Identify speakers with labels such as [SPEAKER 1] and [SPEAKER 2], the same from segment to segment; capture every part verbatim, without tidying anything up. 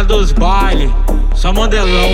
[SPEAKER 1] dos bailes, só modelão.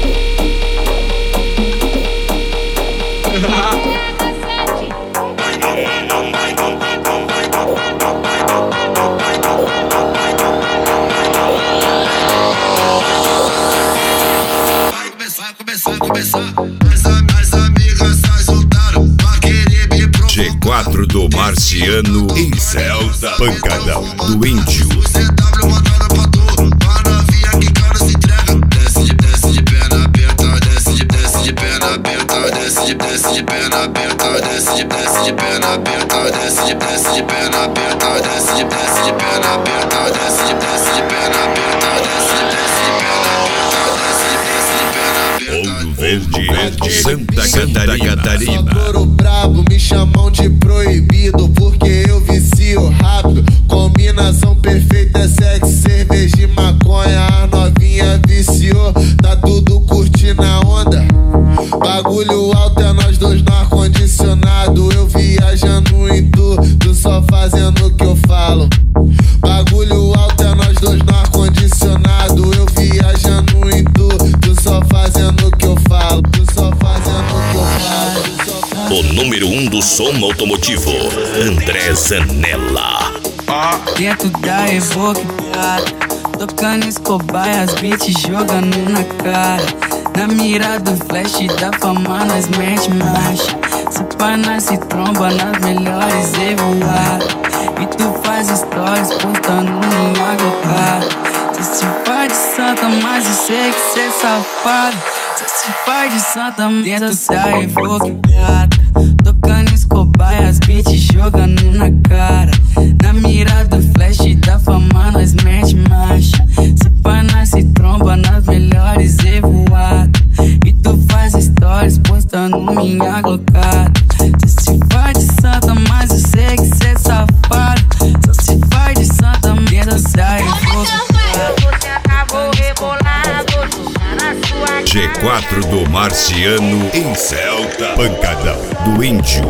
[SPEAKER 2] Vai começar, começar, começar. As, as amigas se soltaram pra querer me provocar.
[SPEAKER 3] G quatro do Marciano em Celta, pancadão do Índio.
[SPEAKER 2] C W mandando pra tu, pra novinha que cara se entrega. Desce de, desce de perna aberta, desce de, desce de perna aberta, desce de, desce de perna aberta, desce de, desce de perna aberta, desce de, desce de perna aberta, desce de, desce de perna aberta, desce de, desce de perna aberta, desce de, desce de perna aberta, desce de, desce de perna aberta.
[SPEAKER 3] Ouro Verde, Verde, Santa Catarina, Catarina.
[SPEAKER 4] Couro brabo, me chamam de proibido porque eu vicio rápido. Combinação perfeita, é sexo, cerveja e maconha. A novinha viciou, tá tudo curtindo a onda. Bagulho alto é nós dois no ar-condicionado. Eu viajando em tu, tu só fazendo o que eu falo. Bagulho alto é nós dois no ar-condicionado. Eu viajando em tu, tu só fazendo o que eu falo. Tu só fazendo o que eu falo. Tu só fazendo...
[SPEAKER 3] O número um do som automotivo, André Zanella.
[SPEAKER 5] Dentro da Evoque Prata, tocando Escobar e as beats jogando na cara. Na mira do flash da fama nós mete marcha. Se pá nós se tromba nas melhores evoar. E tu faz stories postando minha glocada. Cê se faz de santa, mas eu sei que cê é safado. Cê se faz de santa, dentro da Evoque Prata, tocando Escobar e as beats jogando na cara. Na mira do flash da fama nós mete marcha. Se pá nós se tromba nas melhores evoadas. E tu faz stories postando minha glocada. Cê se faz de santa, mas eu sei que cê é safado. Só se faz de santa, dentro da Evoque.
[SPEAKER 6] Você acabou rebolado, na sua
[SPEAKER 3] G quatro do Marciano em Celta, pancadão do Índio.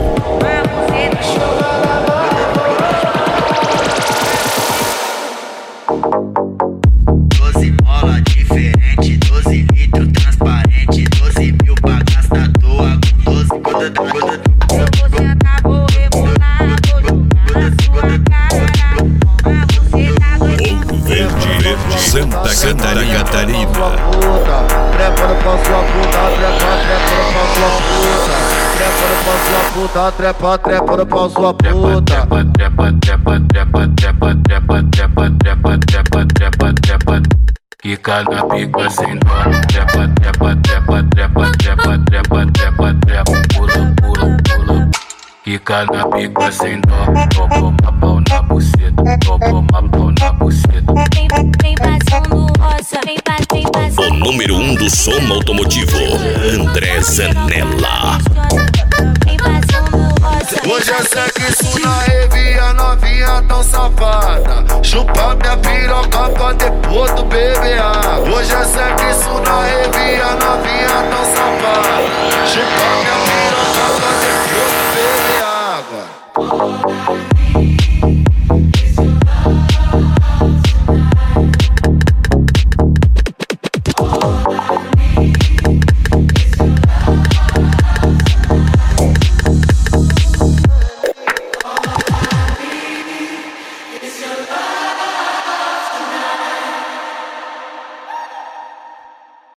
[SPEAKER 2] Doze mola diferente, doze litros transparente, doze mil pra gastar à toa com doze gotas da gota.
[SPEAKER 6] Você acabou rebolado, na sua cara. Você tá doido.
[SPEAKER 3] Ouro Verde, Verde, Santa Catarina, Catarina.
[SPEAKER 4] Trepa no pau sua puta, trepa, trepa no pau sua puta. Trepa no pau sua puta, trepa, trepa no pau sua puta.
[SPEAKER 7] Trepa, trepa, trepa, trepa, trepa, trepa, trepa, trepa, trepa, trepa, trepa. Fica na pica sem dó. Trepa, trepa, trepa, trepa, trepa, trepa, trepa, trepa. Pula, pula, pula. Fica na pica sem dó. Toma uma pau na buceta, toma uma pau na buceta.
[SPEAKER 6] Vem, vem passando roça, vem, vem passando.
[SPEAKER 3] O número um do som automotivo, André Zanella.
[SPEAKER 6] Vem passando roça.
[SPEAKER 4] Hoje é sexo na rave, a novinha tão safada. Chupa minha piroca pra depois do beber água. Hoje é sexo na rave, a novinha tão safada. Chupa minha piroca pra depois do beber água.